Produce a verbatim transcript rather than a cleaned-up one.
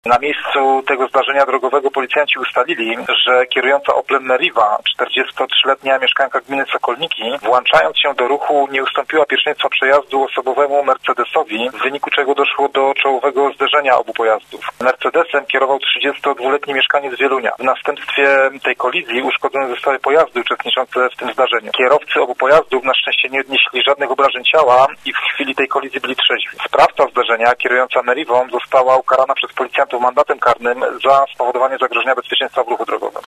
Na miejscu tego zdarzenia drogowego policjanci ustalili, że kierująca Oplem Meriva, czterdziestotrzyletnia mieszkanka gminy Sokolniki, włączając się do ruchu, nie ustąpiła pierwszeństwa przejazdu osobowemu Mercedesowi, w wyniku czego doszło do czołowego zderzenia obu pojazdów. Mercedesem kierował trzydziestodwuletni mieszkaniec Wielunia. W następstwie tej kolizji uszkodzone zostały pojazdy uczestniczące w tym zdarzeniu. Kierowcy obu pojazdów na szczęście nie odnieśli żadnych obrażeń ciała i w chwili tej kolizji byli trzeźwi. Sprawca zdarzenia, kierująca Merivą, została ukarana przez policjantów mandatem karnym za spowodowanie zagrożenia bezpieczeństwa w ruchu drogowym.